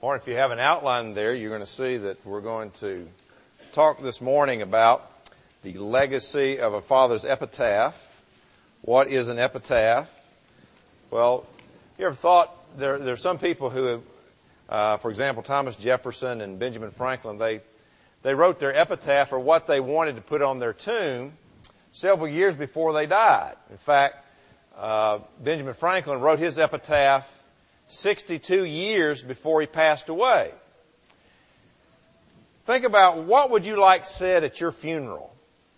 Or if you have an outline there, you're going to see that we're going to talk this morning about the legacy of a father's epitaph. What is an epitaph? Well, you ever thought there are some people who have, for example, Thomas Jefferson and Benjamin Franklin, they wrote their epitaph or what they wanted to put on their tomb several years before they died. In fact, Benjamin Franklin wrote his epitaph 62 years before he passed away. Think about what would you like said at your funeral.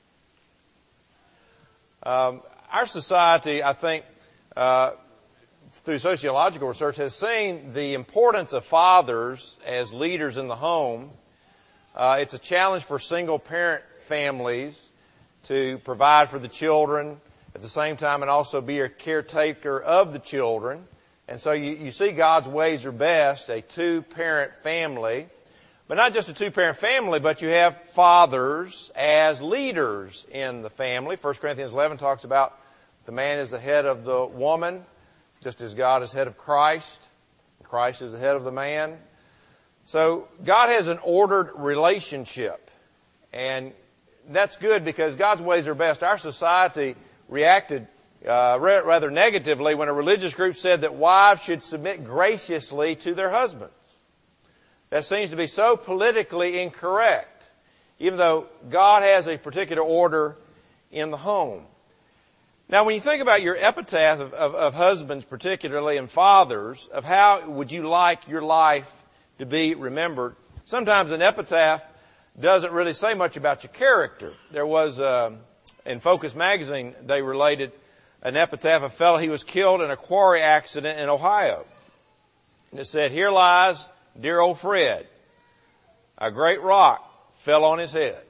Our society, I think, through sociological research, has seen the importance of fathers as leaders in the home. It's a challenge for single-parent families to provide for the children at the same time and also be a caretaker of the children. And so you see God's ways are best, a two-parent family. But not just a two-parent family, but you have fathers as leaders in the family. 1 Corinthians 11 talks about the man is the head of the woman, just as God is head of Christ. Christ is the head of the man. So God has an ordered relationship. And that's good because God's ways are best. Our society reacted rather negatively when a religious group said that wives should submit graciously to their husbands. That seems to be so politically incorrect, even though God has a particular order in the home. Now, when you think about your epitaph of husbands particularly and fathers, of how would you like your life to be remembered, sometimes an epitaph doesn't really say much about your character. There was, in Focus magazine, they related an epitaph of a fellow, he was killed in a quarry accident in Ohio. And it said, "Here lies dear old Fred. A great rock fell on his head."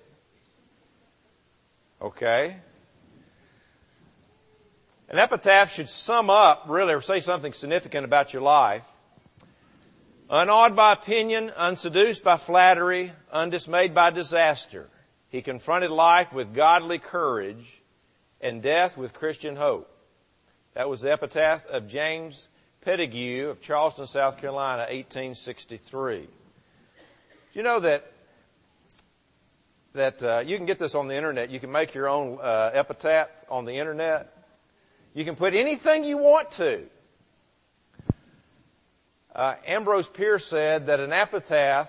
Okay. An epitaph should sum up, really, or say something significant about your life. Unawed by opinion, unseduced by flattery, undismayed by disaster, he confronted life with godly courage and death with Christian hope. That was the epitaph of James Pettigrew of Charleston, South Carolina, 1863. Do you know that you can get this on the internet? You can make your own epitaph on the internet. You can put anything you want to. Ambrose Pierce said that an epitaph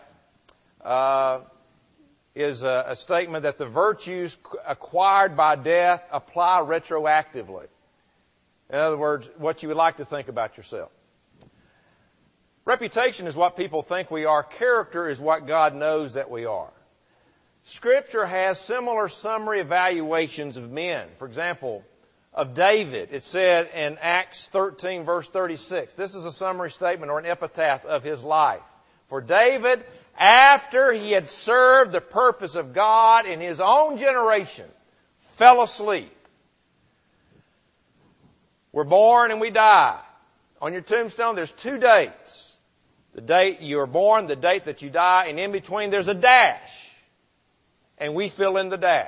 is a statement that the virtues acquired by death apply retroactively. In other words, what you would like to think about yourself. Reputation is what people think we are. Character is what God knows that we are. Scripture has similar summary evaluations of men. For example, of David, it said in Acts 13, verse 36. This is a summary statement or an epitaph of his life. For David, after he had served the purpose of God in his own generation, fell asleep. We're born and we die. On your tombstone, there's 2 dates. The date you are born, the date that you die, and in between there's a dash. And we fill in the dash.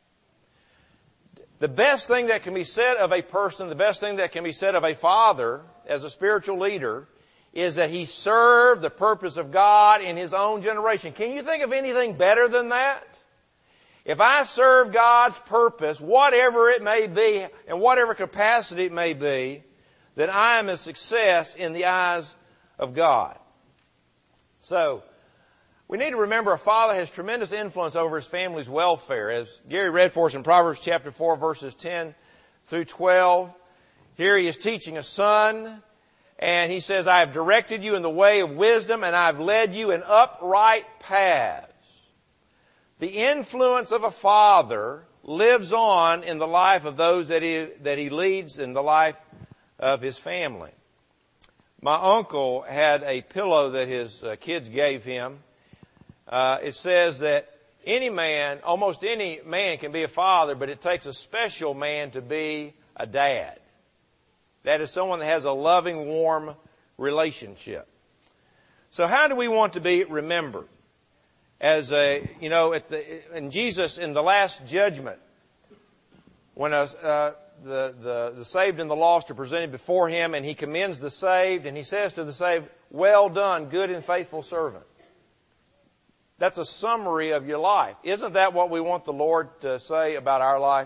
The best thing that can be said of a person, the best thing that can be said of a father as a spiritual leader is that he served the purpose of God in his own generation. Can you think of anything better than that? If I serve God's purpose, whatever it may be, and whatever capacity it may be, then I am a success in the eyes of God. So, we need to remember a father has tremendous influence over his family's welfare. As Gary read for us in Proverbs chapter 4, verses 10 through 12, here he is teaching a son, and he says, "I have directed you in the way of wisdom, and I have led you in upright paths." The influence of a father lives on in the life of those that he leads in the life of his family. My uncle had a pillow that his kids gave him. It says that almost any man can be a father, but it takes a special man to be a dad. That is someone that has a loving, warm relationship. So how do we want to be remembered? As in Jesus in the Last Judgment, when the saved and the lost are presented before him, and he commends the saved, and he says to the saved, "Well done, good and faithful servant." That's a summary of your life. Isn't that what we want the Lord to say about our life?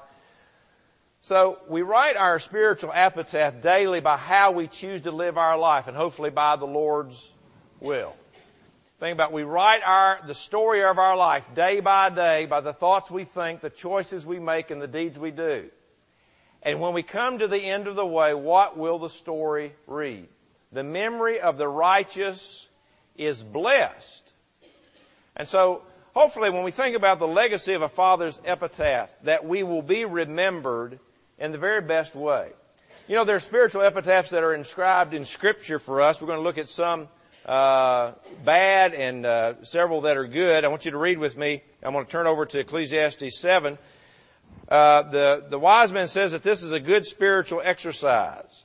So we write our spiritual epitaph daily by how we choose to live our life, and hopefully by the Lord's will. Think about it. We write the story of our life day by day by the thoughts we think, the choices we make, and the deeds we do. And when we come to the end of the way, what will the story read? The memory of the righteous is blessed. And so, hopefully, when we think about the legacy of a father's epitaph, that we will be remembered in the very best way. You know, there are spiritual epitaphs that are inscribed in Scripture for us. We're going to look at some bad and several that are good. I want you to read with me. I'm going to turn over to Ecclesiastes 7. The wise man says that this is a good spiritual exercise.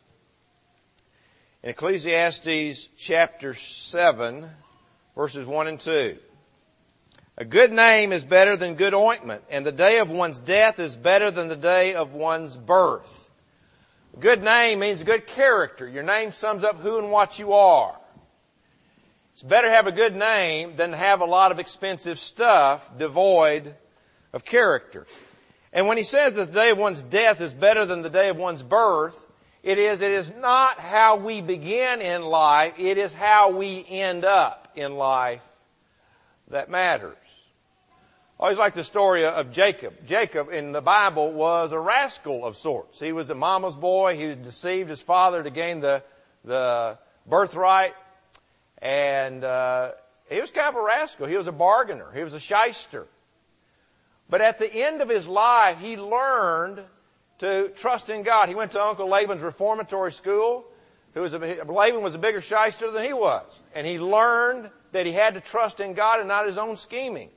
In Ecclesiastes chapter 7, verses 1 and 2. A good name is better than good ointment, and the day of one's death is better than the day of one's birth. A good name means good character. Your name sums up who and what you are. It's better to have a good name than to have a lot of expensive stuff devoid of character. And when he says that the day of one's death is better than the day of one's birth, it is not how we begin in life, it is how we end up in life that matters. I always like the story of Jacob. Jacob in the Bible was a rascal of sorts. He was a mama's boy. He deceived his father to gain the birthright. And he was kind of a rascal. He was a bargainer. He was a shyster. But at the end of his life, he learned to trust in God. He went to Uncle Laban's reformatory school. Laban was a bigger shyster than he was. And he learned that he had to trust in God and not his own schemings.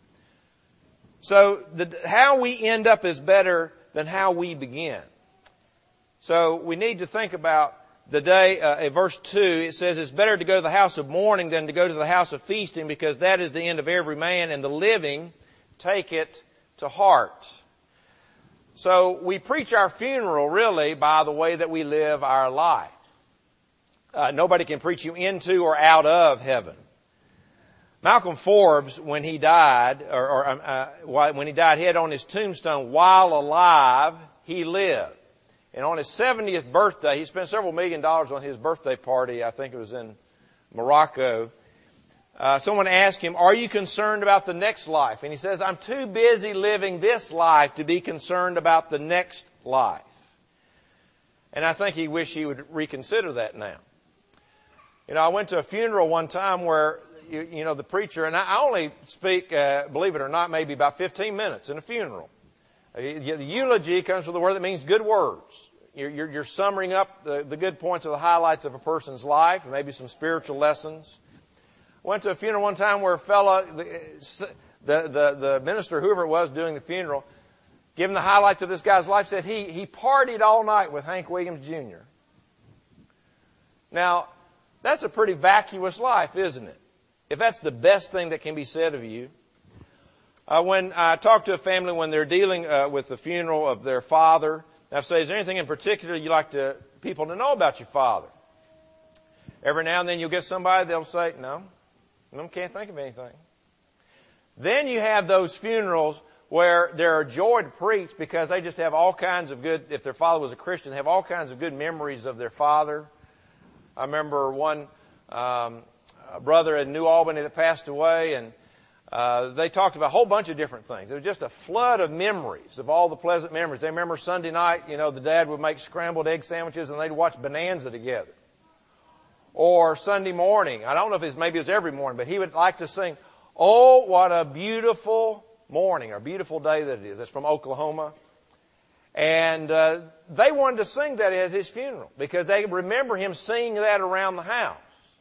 So how we end up is better than how we begin. So we need to think about the day, in verse 2, it says, "It's better to go to the house of mourning than to go to the house of feasting, because that is the end of every man, and the living take it to heart." So we preach our funeral, really, by the way that we live our life. Nobody can preach you into or out of heaven. Malcolm Forbes, when he died, when he died, he had on his tombstone, "While alive, he lived." And on his 70th birthday, he spent several $1 million on his birthday party. I think it was in Morocco. Someone asked him, "Are you concerned about the next life?" And he says, "I'm too busy living this life to be concerned about the next life." And I think he wished he would reconsider that now. You know, I went to a funeral one time where, you know, the preacher, and I only speak, believe it or not, maybe about 15 minutes in a funeral. The eulogy comes from the word that means good words. You're summing up the good points or the highlights of a person's life, and maybe some spiritual lessons. I went to a funeral one time where a fellow, the minister, whoever it was doing the funeral, giving the highlights of this guy's life, said he partied all night with Hank Williams Jr. Now, that's a pretty vacuous life, isn't it? If that's the best thing that can be said of you. When I talk to a family when they're dealing with the funeral of their father, I say, "Is there anything in particular you'd like people to know about your father?" Every now and then you'll get somebody, they'll say, "No, can't think of anything." Then you have those funerals where they're a joy to preach because they just have all kinds of good, if their father was a Christian, they have all kinds of good memories of their father. I remember one brother in New Albany that passed away, and they talked about a whole bunch of different things. It was just a flood of memories, of all the pleasant memories. They remember Sunday night, you know, the dad would make scrambled egg sandwiches and they'd watch Bonanza together. Or Sunday morning, I don't know if maybe it was every morning, but he would like to sing, "Oh, what a beautiful morning," or beautiful day that it is. That's from Oklahoma. And they wanted to sing that at his funeral because they remember him singing that around the house.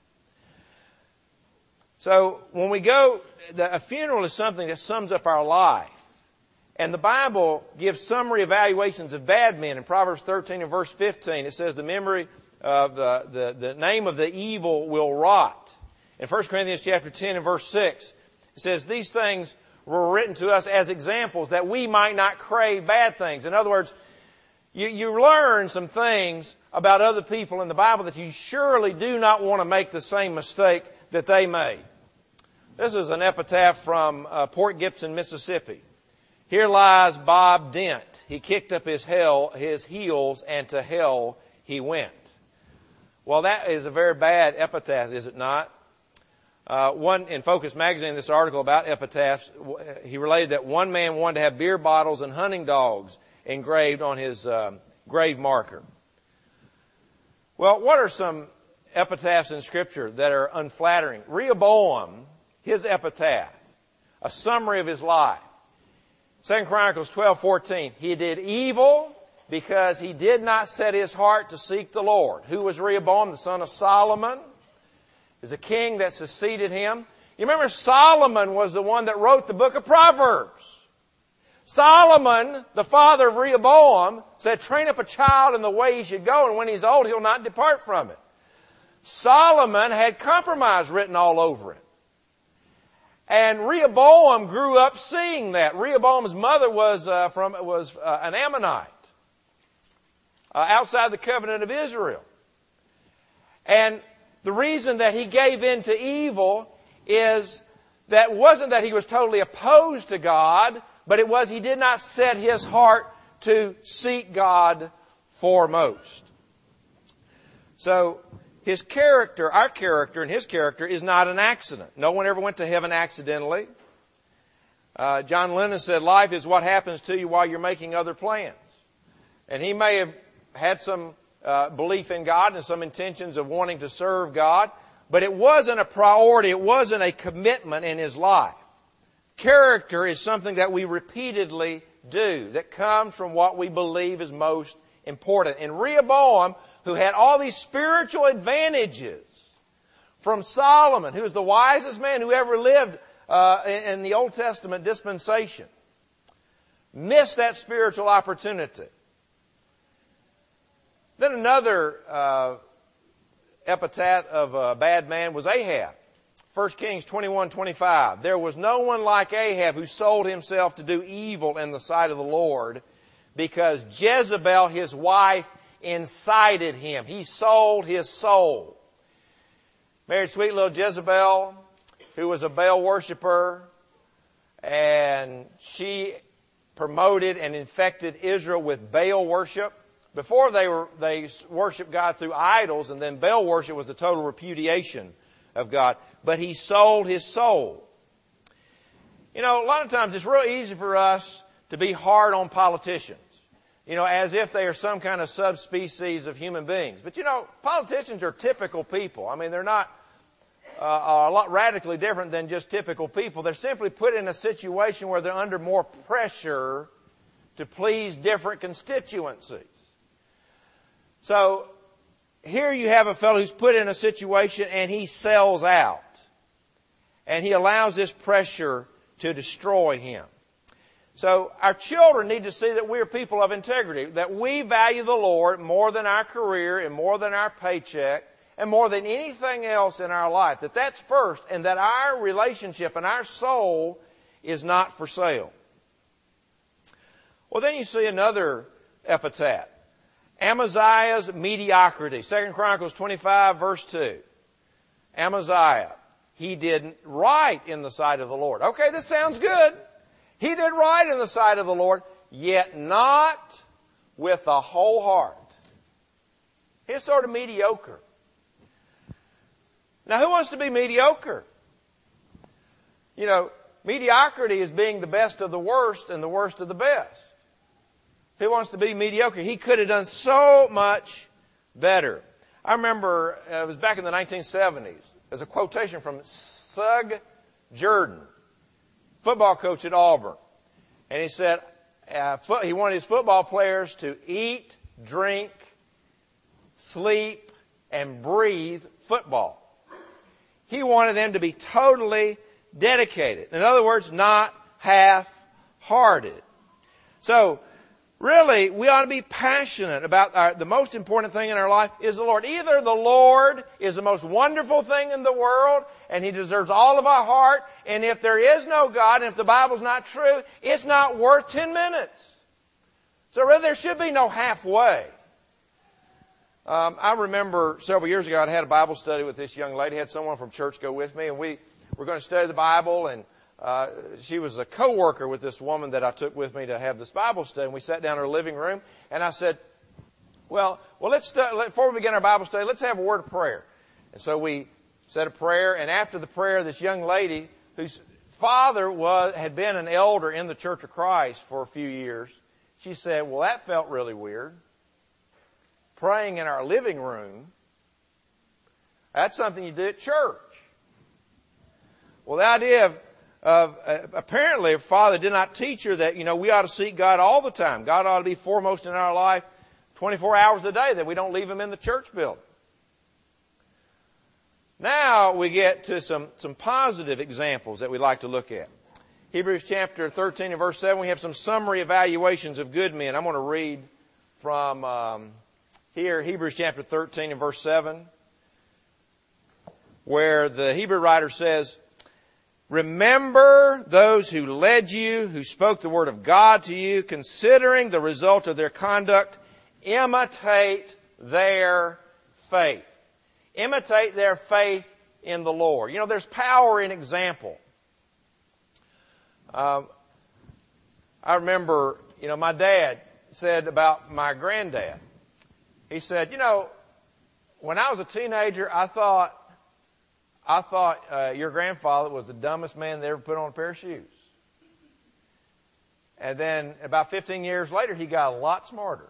So when we go, a funeral is something that sums up our life. And the Bible gives summary evaluations of bad men. In Proverbs 13 and verse 15, it says the memory of the name of the evil will rot. In 1 Corinthians chapter 10 and verse 6, it says these things were written to us as examples that we might not crave bad things. In other words, you learn some things about other people in the Bible that you surely do not want to make the same mistake that they made. This is an epitaph from Port Gibson, Mississippi. Here lies Bob Dent. He kicked up his heels, and to hell he went. Well, that is a very bad epitaph, is it not? One in Focus magazine, this article about epitaphs, he related that one man wanted to have beer bottles and hunting dogs engraved on his grave marker. Well, what are some epitaphs in Scripture that are unflattering? Rehoboam, his epitaph, a summary of his life. 2 Chronicles 12:14. He did evil because he did not set his heart to seek the Lord. Who was Rehoboam? The son of Solomon. Is a king that succeeded him. You remember Solomon was the one that wrote the book of Proverbs. Solomon, the father of Rehoboam, said, train up a child in the way he should go, and when he's old, he'll not depart from it. Solomon had compromise written all over it. And Rehoboam grew up seeing that. Rehoboam's mother was an Ammonite, outside the covenant of Israel. And the reason that he gave in to evil is that wasn't that he was totally opposed to God, but it was he did not set his heart to seek God foremost. So his character, our character and his character is not an accident. No one ever went to heaven accidentally. John Lennon said, life is what happens to you while you're making other plans. And he may have had some belief in God and some intentions of wanting to serve God, but it wasn't a priority, it wasn't a commitment in his life. Character is something that we repeatedly do, that comes from what we believe is most important. And Rehoboam, who had all these spiritual advantages from Solomon, who was the wisest man who ever lived in the Old Testament dispensation, missed that spiritual opportunity. Then another epitaph of a bad man was Ahab. 1 Kings 21:25. There was no one like Ahab who sold himself to do evil in the sight of the Lord, because Jezebel, his wife, incited him. He sold his soul. Married sweet little Jezebel, who was a Baal worshiper, and she promoted and infected Israel with Baal worship. Before they worshiped God through idols, and then Baal worship was the total repudiation of God. But he sold his soul. You know, a lot of times it's real easy for us to be hard on politicians. You know, as if they are some kind of subspecies of human beings. But you know, politicians are typical people. I mean, they're not a lot radically different than just typical people. They're simply put in a situation where they're under more pressure to please different constituencies. So, here you have a fellow who's put in a situation and he sells out. And he allows this pressure to destroy him. So, our children need to see that we are people of integrity, that we value the Lord more than our career and more than our paycheck and more than anything else in our life. That that's first, and that our relationship and our soul is not for sale. Well, then you see another epitaph. Amaziah's mediocrity. 2 Chronicles 25, verse 2. Amaziah, he did right in the sight of the Lord. Okay, this sounds good. He did right in the sight of the Lord, yet not with a whole heart. He's sort of mediocre. Now, who wants to be mediocre? You know, mediocrity is being the best of the worst and the worst of the best. Who wants to be mediocre? He could have done so much better. I remember, it was back in the 1970s. There's a quotation from Sug Jordan, football coach at Auburn. And he said he wanted his football players to eat, drink, sleep, and breathe football. He wanted them to be totally dedicated. In other words, not half-hearted. So, really, we ought to be passionate about the most important thing in our life is the Lord. Either the Lord is the most wonderful thing in the world and He deserves all of our heart, and if there is no God and if the Bible's not true, it's not worth 10 minutes. So really there should be no halfway. I remember several years ago I had a Bible study with this young lady. I had someone from church go with me, and we were going to study the Bible, and she was a co-worker with this woman that I took with me to have this Bible study. And we sat down in her living room, and I said, well, before we begin our Bible study, let's have a word of prayer. And so we said a prayer, and after the prayer, this young lady, whose father had been an elder in the Church of Christ for a few years, she said, well, that felt really weird. Praying in our living room, that's something you do at church. Well, the idea of apparently her father did not teach her that, we ought to seek God all the time. God ought to be foremost in our life 24 hours a day, that we don't leave Him in the church building. Now we get to some positive examples that we'd like to look at. Hebrews chapter 13 and verse 7, we have some summary evaluations of good men. I'm going to read from here, Hebrews chapter 13 and verse 7, where the Hebrew writer says, remember those who led you, who spoke the word of God to you, considering the result of their conduct, imitate their faith. Imitate their faith in the Lord. There's power in example. I remember, my dad said about my granddad. He said, when I was a teenager, I thought your grandfather was the dumbest man that ever put on a pair of shoes. And then about 15 years later, he got a lot smarter.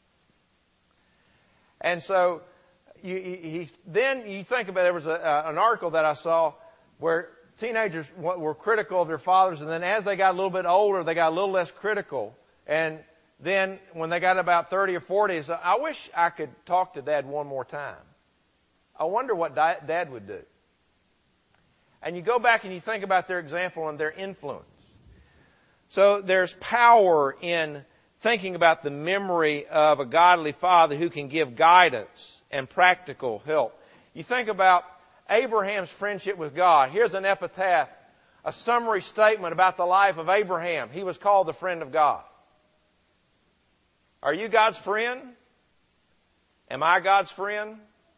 And so then you think about, there was an article that I saw where teenagers were critical of their fathers, and then as they got a little bit older, they got a little less critical. And then when they got about 30 or 40, so I wish I could talk to Dad one more time. I wonder what Dad would do. And you go back and you think about their example and their influence. So there's power in thinking about the memory of a godly father who can give guidance and practical help. You think about Abraham's friendship with God. Here's an epitaph, a summary statement about the life of Abraham. He was called the friend of God. Are you God's friend? Am I God's friend?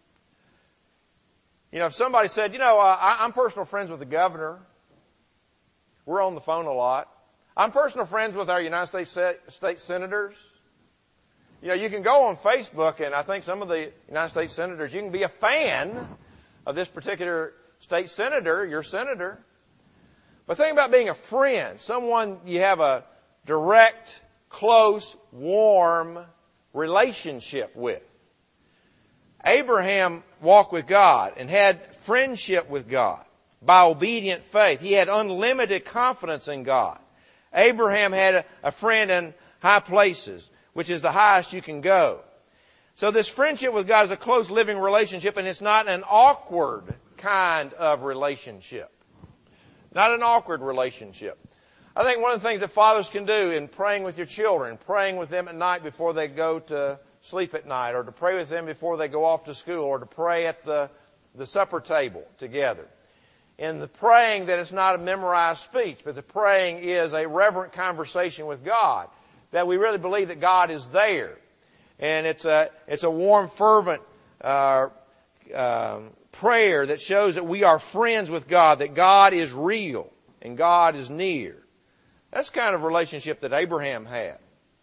If somebody said, I'm personal friends with the governor. We're on the phone a lot. I'm personal friends with our United States senators. You can go on Facebook, and I think some of the United States senators, you can be a fan of this particular state senator, your senator. But think about being a friend, someone you have a direct, close, warm relationship with. Abraham walked with God and had friendship with God by obedient faith. He had unlimited confidence in God. Abraham had a friend in high places, which is the highest you can go. So this friendship with God is a close living relationship, and it's not an awkward kind of relationship. Not an awkward relationship. I think one of the things that fathers can do in praying with your children, praying with them at night before they go to sleep at night, or to pray with them before they go off to school, or to pray at the supper table together. In the praying, that it's not a memorized speech, but the praying is a reverent conversation with God, that we really believe that God is there. And it's a warm, fervent prayer that shows that we are friends with God, that God is real and God is near. That's the kind of relationship that Abraham had.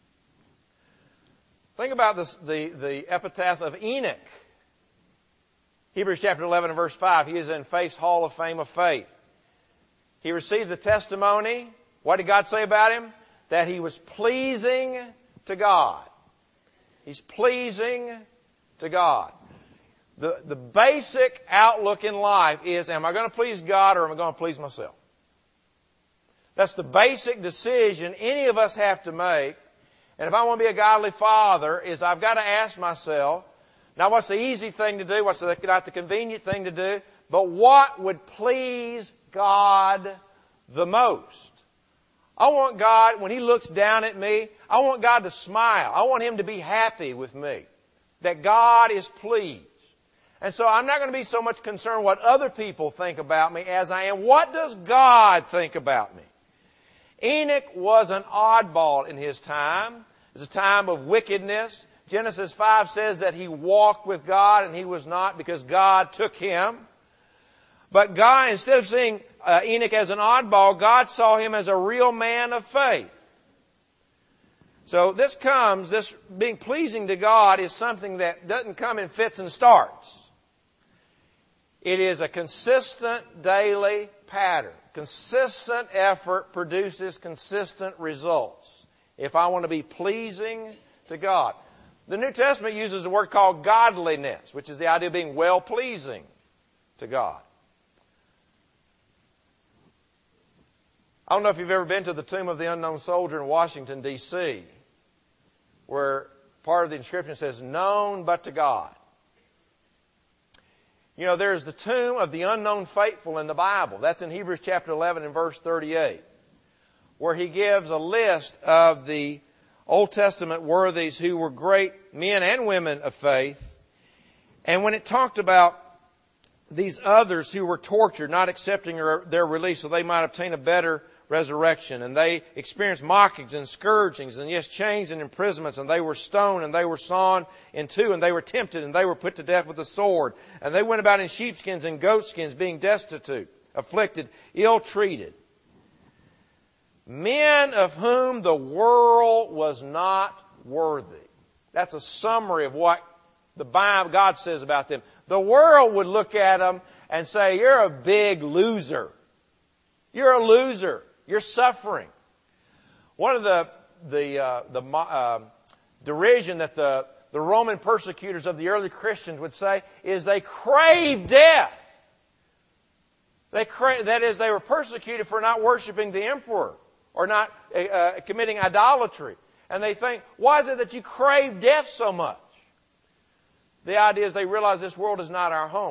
Think about the epitaph of Enoch. Hebrews chapter 11 and verse 5. He is in Faith's Hall of Fame of Faith. He received the testimony. What did God say about him? That he was pleasing to God. He's pleasing to God. The basic outlook in life is, am I going to please God or am I going to please myself? That's the basic decision any of us have to make. And if I want to be a godly father, is I've got to ask myself, now what's the easy thing to do? What's not the convenient thing to do? But what would please God the most? I want God, when He looks down at me, I want God to smile. I want Him to be happy with me. That God is pleased. And so I'm not going to be so much concerned what other people think about me as I am, what does God think about me? Enoch was an oddball in his time. It's a time of wickedness. Genesis 5 says that he walked with God and he was not because God took him. But God, instead of seeing Enoch as an oddball, God saw him as a real man of faith. So this being pleasing to God is something that doesn't come in fits and starts. It is a consistent daily pattern. Consistent effort produces consistent results. If I want to be pleasing to God. The New Testament uses a word called godliness, which is the idea of being well-pleasing to God. I don't know if you've ever been to the Tomb of the Unknown Soldier in Washington, D.C., where part of the inscription says, known but to God. You know, there's the tomb of the unknown faithful in the Bible. That's in Hebrews chapter 11 and verse 38, where he gives a list of the Old Testament worthies who were great men and women of faith. And when it talked about these others who were tortured, not accepting their release so they might obtain a better resurrection, and they experienced mockings and scourgings and yes, chains and imprisonments, and they were stoned and they were sawn in two, and they were tempted and they were put to death with a sword, and they went about in sheepskins and goatskins, being destitute, afflicted, ill-treated. Men of whom the world was not worthy. That's a summary of what the Bible, God says about them. The world would look at them and say, you're a big loser. You're a loser. You're suffering. One of the derision that the Roman persecutors of the early Christians would say is they crave death. That is, they were persecuted for not worshiping the emperor or not committing idolatry. And they think, why is it that you crave death so much? The idea is they realize this world is not our home.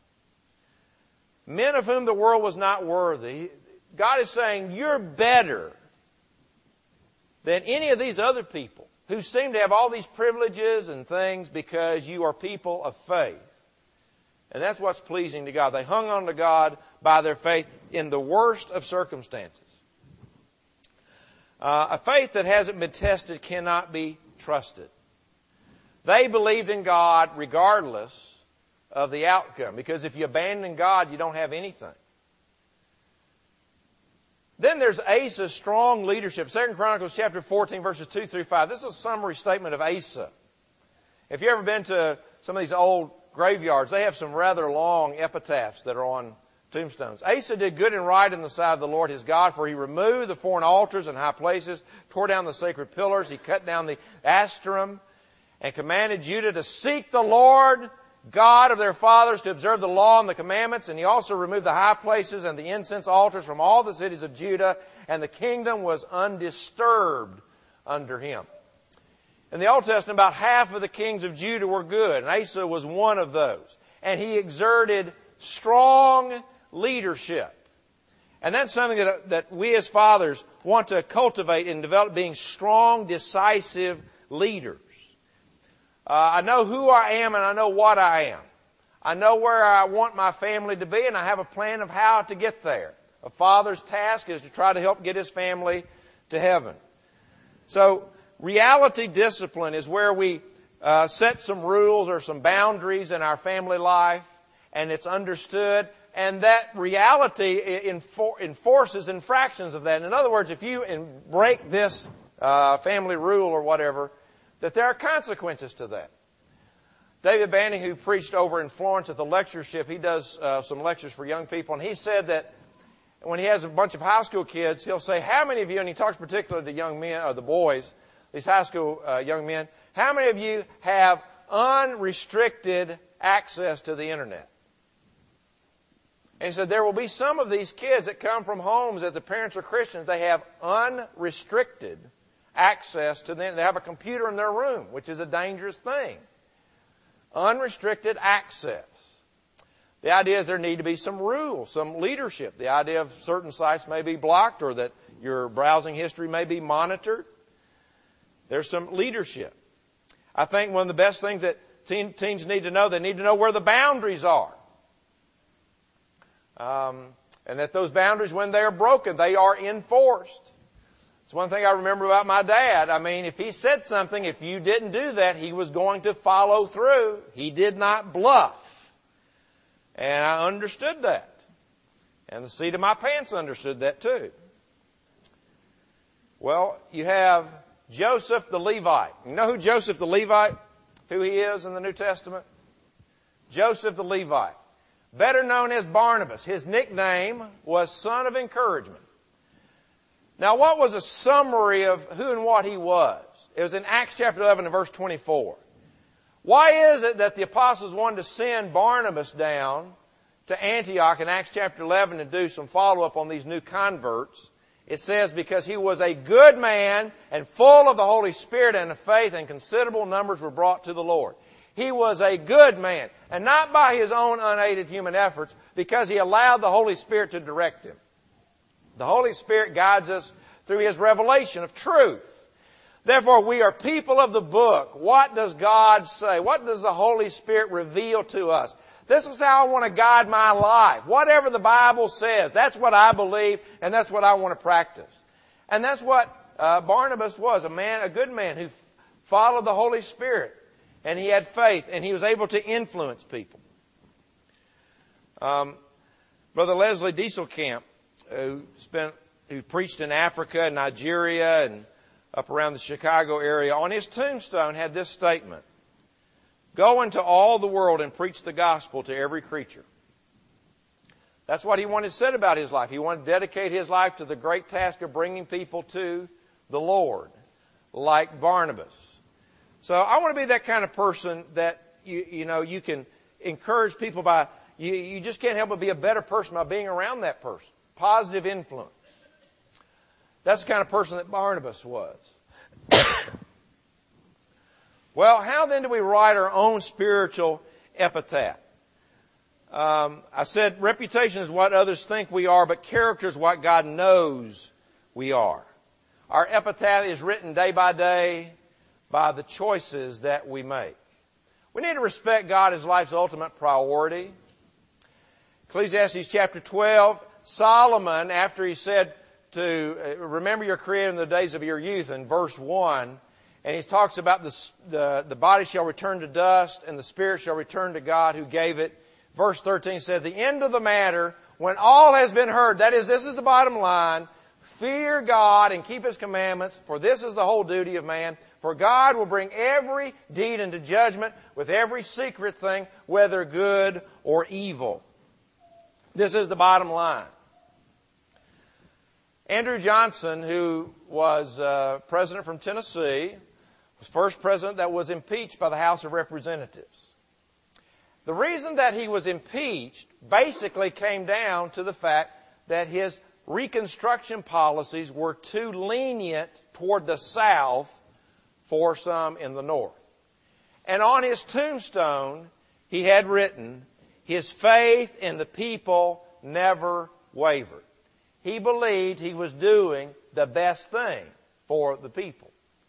Men of whom the world was not worthy. God is saying, you're better than any of these other people who seem to have all these privileges and things because you are people of faith. And that's what's pleasing to God. They hung on to God by their faith in the worst of circumstances. A faith that hasn't been tested cannot be trusted. They believed in God regardless of the outcome, because if you abandon God, you don't have anything. Then there's Asa's strong leadership. 2 Chronicles chapter 14, verses 2 through 5. This is a summary statement of Asa. If you've ever been to some of these old graveyards, they have some rather long epitaphs that are on tombstones. Asa did good and right in the sight of the Lord his God, for he removed the foreign altars and high places, tore down the sacred pillars, he cut down the Ashtarim, and commanded Judah to seek the Lord God of their fathers, to observe the law and the commandments. And he also removed the high places and the incense altars from all the cities of Judah, and the kingdom was undisturbed under him. In the Old Testament, about half of the kings of Judah were good, and Asa was one of those. And he exerted strong leadership. And that's something that we as fathers want to cultivate and develop, being strong, decisive leaders. I know who I am and I know what I am. I know where I want my family to be, and I have a plan of how to get there. A father's task is to try to help get his family to heaven. So reality discipline is where we set some rules or some boundaries in our family life, and it's understood, and that reality enforces infractions of that. In other words, if you break this family rule or whatever, that there are consequences to that. David Banning, who preached over in Florence at the lectureship, he does some lectures for young people, and he said that when he has a bunch of high school kids, he'll say, how many of you, and he talks particularly to young men, or the boys, these high school young men, how many of you have unrestricted access to the internet? And he said, there will be some of these kids that come from homes that the parents are Christians, they have unrestricted access to them. They have a computer in their room, which is a dangerous thing. Unrestricted access. The idea is there need to be some rules, some leadership. The idea of certain sites may be blocked or that your browsing history may be monitored. There's some leadership. I think one of the best things that teens need to know, they need to know where the boundaries are. And that those boundaries, when they are broken, they are enforced. It's one thing I remember about my dad. I mean, if he said something, if you didn't do that, he was going to follow through. He did not bluff. And I understood that. And the seat of my pants understood that too. Well, you have Joseph the Levite. You know who Joseph the Levite, who he is in the New Testament? Joseph the Levite, better known as Barnabas. His nickname was Son of Encouragement. Now, what was a summary of who and what he was? It was in Acts chapter 11 and verse 24. Why is it that the apostles wanted to send Barnabas down to Antioch in Acts chapter 11 to do some follow-up on these new converts? It says, because he was a good man and full of the Holy Spirit and of faith, and considerable numbers were brought to the Lord. He was a good man, and not by his own unaided human efforts, because he allowed the Holy Spirit to direct him. The Holy Spirit guides us through His revelation of truth. Therefore, we are people of the book. What does God say? What does the Holy Spirit reveal to us? This is how I want to guide my life. Whatever the Bible says, that's what I believe, and that's what I want to practice. And that's what Barnabas was, a good man who followed the Holy Spirit. And he had faith, and he was able to influence people. Brother Leslie Dieselkamp, who preached in Africa and Nigeria and up around the Chicago area, on his tombstone had this statement: "Go into all the world and preach the gospel to every creature." That's what he wanted said about his life. He wanted to dedicate his life to the great task of bringing people to the Lord, like Barnabas. So I want to be that kind of person that you can encourage people by, you just can't help but be a better person by being around that person. Positive influence. That's the kind of person that Barnabas was. Well, how then do we write our own spiritual epitaph? I said reputation is what others think we are, but character is what God knows we are. Our epitaph is written day by day by the choices that we make. We need to respect God as life's ultimate priority. Ecclesiastes chapter 12, Solomon, after he said to remember your Creator in the days of your youth, in verse 1, and he talks about the body shall return to dust and the spirit shall return to God who gave it. Verse 13 said, the end of the matter, when all has been heard, that is, this is the bottom line, fear God and keep His commandments, for this is the whole duty of man. For God will bring every deed into judgment with every secret thing, whether good or evil. This is the bottom line. Andrew Johnson, who was president from Tennessee, was first president that was impeached by the House of Representatives. The reason that he was impeached basically came down to the fact that his Reconstruction policies were too lenient toward the South for some in the North. And on his tombstone, he had written, his faith in the people never wavered. He believed he was doing the best thing for the people.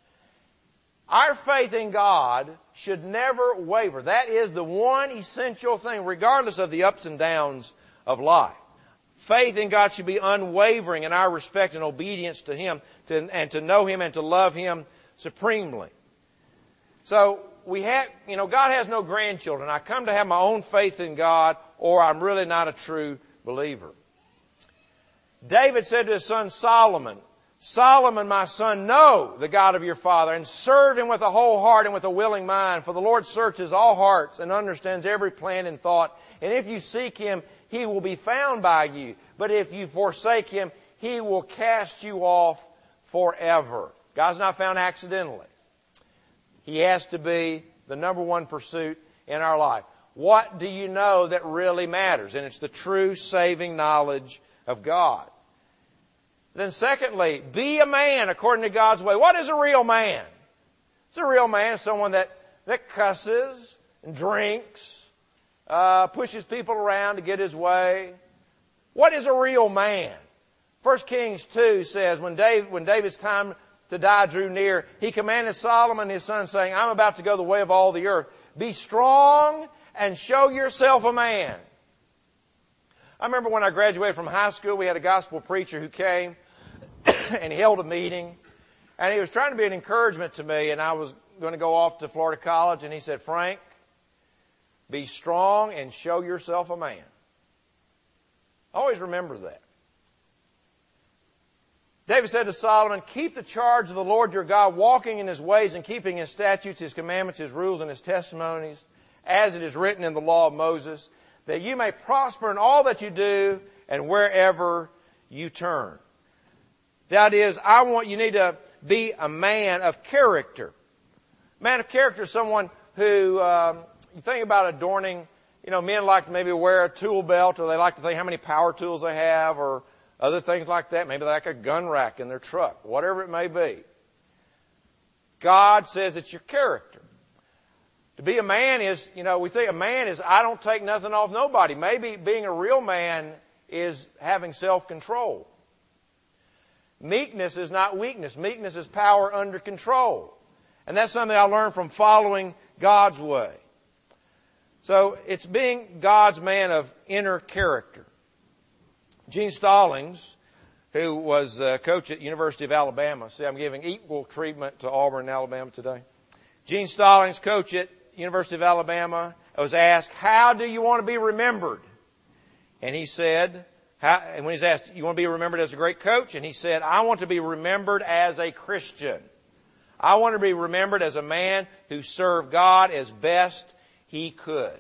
Our faith in God should never waver. That is the one essential thing, regardless of the ups and downs of life. Faith in God should be unwavering in our respect and obedience to Him, and to know Him and to love Him supremely. So God has no grandchildren. I come to have my own faith in God, or I'm really not a true believer. David said to his son Solomon, Solomon, my son, know the God of your father and serve Him with a whole heart and with a willing mind. For the Lord searches all hearts and understands every plan and thought. And if you seek Him, He will be found by you. But if you forsake Him, He will cast you off forever. God's not found accidentally. He has to be the number one pursuit in our life. What do you know that really matters? And it's the true saving knowledge of God. Then secondly, be a man according to God's way. What is a real man? It's a real man, someone that cusses and drinks, pushes people around to get his way. What is a real man? 1 Kings 2 says, when David's time to die drew near, he commanded Solomon his son, saying, I'm about to go the way of all the earth. Be strong and show yourself a man. I remember when I graduated from high school, we had a gospel preacher who came and he held a meeting, and he was trying to be an encouragement to me, and I was going to go off to Florida College, and he said, Frank, be strong and show yourself a man. Always remember that. David said to Solomon, keep the charge of the Lord your God, walking in his ways and keeping his statutes, his commandments, his rules, and his testimonies, as it is written in the law of Moses, that you may prosper in all that you do and wherever you turn. That is, you need to be a man of character. Man of character is someone who, you think about adorning, men like to maybe wear a tool belt, or they like to think how many power tools they have, or other things like that. Maybe like a gun rack in their truck, whatever it may be. God says it's your character. To be a man is, we think a man is, I don't take nothing off nobody. Maybe being a real man is having self-control. Meekness is not weakness. Meekness is power under control. And that's something I learned from following God's way. So it's being God's man of inner character. Gene Stallings, who was coach at University of Alabama. See, I'm giving equal treatment to Auburn and Alabama today. Gene Stallings, coach at University of Alabama, was asked, how do you want to be remembered? And he said, and when he's asked, you want to be remembered as a great coach? And he said, I want to be remembered as a Christian. I want to be remembered as a man who served God as best he could.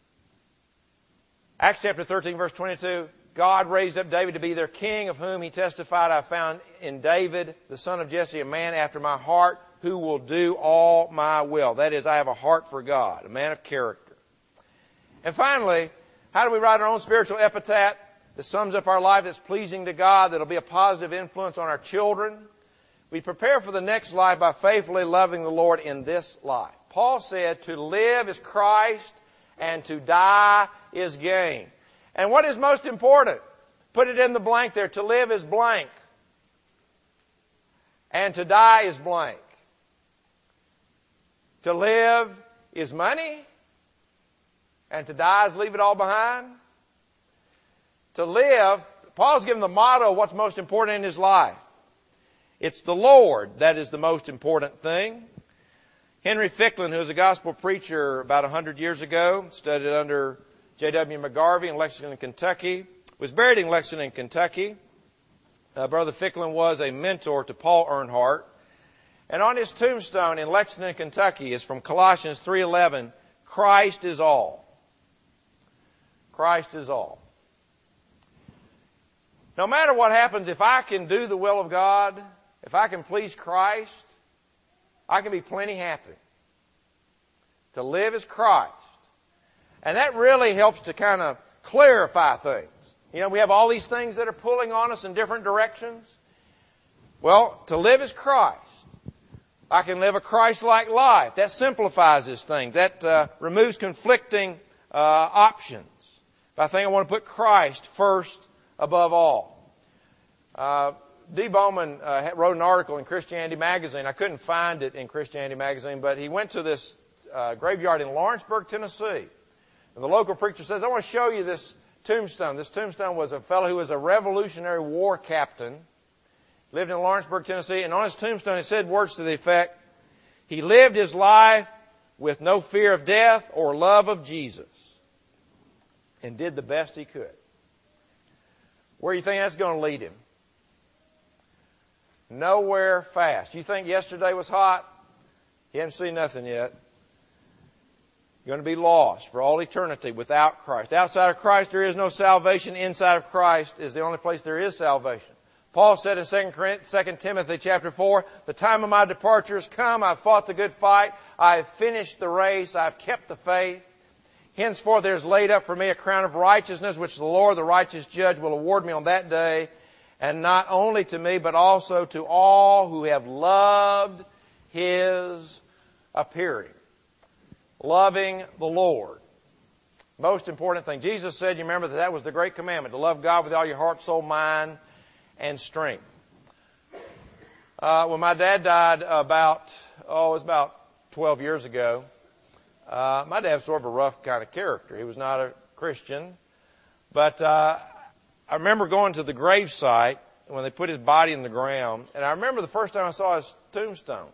Acts chapter 13, verse 22, God raised up David to be their king, of whom he testified, I found in David, the son of Jesse, a man after my heart, who will do all my will. That is, I have a heart for God, a man of character. And finally, how do we write our own spiritual epitaph that sums up our life that's pleasing to God, that'll be a positive influence on our children? We prepare for the next life by faithfully loving the Lord in this life. Paul said, to live is Christ and to die is gain. And what is most important? Put it in the blank there. To live is blank. And to die is blank. To live is money. And to die is leave it all behind. To live, Paul's given the motto of what's most important in his life. It's the Lord that is the most important thing. Henry Ficklin, who was a gospel preacher about 100 years ago, studied under J.W. McGarvey in Lexington, Kentucky, was buried in Lexington, Kentucky. Brother Ficklin was a mentor to Paul Earnhardt. And on his tombstone in Lexington, Kentucky is from Colossians 3:11, Christ is all. Christ is all. No matter what happens, if I can do the will of God, if I can please Christ, I can be plenty happy. To live is Christ. And that really helps to kind of clarify things. We have all these things that are pulling on us in different directions. Well, to live is Christ. I can live a Christ-like life. That simplifies this thing. That removes conflicting options. But I think I want to put Christ first above all. D. Bowman wrote an article in Christianity Magazine. I couldn't find it in Christianity Magazine, but he went to this graveyard in Lawrenceburg, Tennessee. And the local preacher says, I want to show you this tombstone. This tombstone was a fellow who was a Revolutionary War captain, lived in Lawrenceburg, Tennessee, and on his tombstone it said words to the effect, he lived his life with no fear of death or love of Jesus and did the best he could. Where do you think that's going to lead him? Nowhere fast. You think yesterday was hot? You haven't seen nothing yet. You're going to be lost for all eternity without Christ. Outside of Christ, there is no salvation. Inside of Christ is the only place there is salvation. Paul said in 2 Timothy chapter 4, the time of my departure has come. I've fought the good fight. I've finished the race. I've kept the faith. Henceforth there is laid up for me a crown of righteousness, which the Lord, the righteous judge, will award me on that day. And not only to me, but also to all who have loved His appearing. Loving the Lord. Most important thing. Jesus said, you remember that was the great commandment, to love God with all your heart, soul, mind, and strength. When my dad died it was about 12 years ago, my dad was sort of a rough kind of character. He was not a Christian. But I remember going to the gravesite when they put his body in the ground. And I remember the first time I saw his tombstone.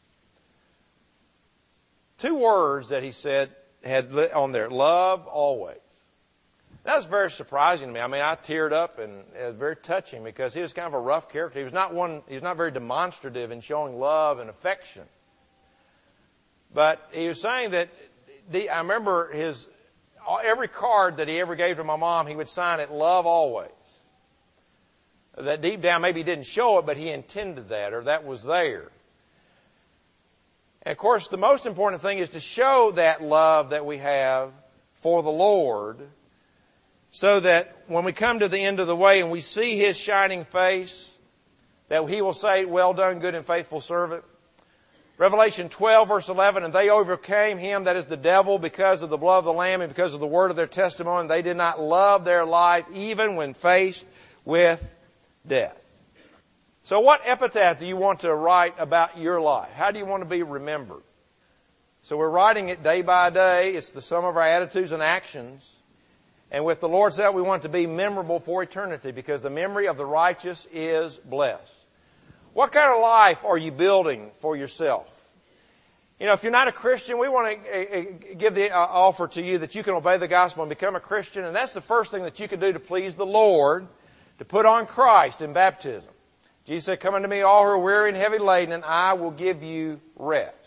2 words that he said had on there, love always. That was very surprising to me. I mean, I teared up, and it was very touching because he was kind of a rough character. He was not very demonstrative in showing love and affection. But he was saying that I remember every card that he ever gave to my mom, he would sign it, love always. That deep down, maybe he didn't show it, but he intended that, or that was there. And of course, the most important thing is to show that love that we have for the Lord, so that when we come to the end of the way and we see His shining face, that He will say, well done, good and faithful servant. Revelation 12, verse 11, and they overcame him, that is the devil, because of the blood of the Lamb and because of the word of their testimony. They did not love their life even when faced with death. So what epitaph do you want to write about your life? How do you want to be remembered? So we're writing it day by day. It's the sum of our attitudes and actions. And with the Lord's help, we want it to be memorable for eternity, because the memory of the righteous is blessed. What kind of life are you building for yourself? You know, if you're not a Christian, we want to give the offer to you that you can obey the gospel and become a Christian. And that's the first thing that you can do to please the Lord, to put on Christ in baptism. Jesus said, come unto me all who are weary and heavy laden, and I will give you rest.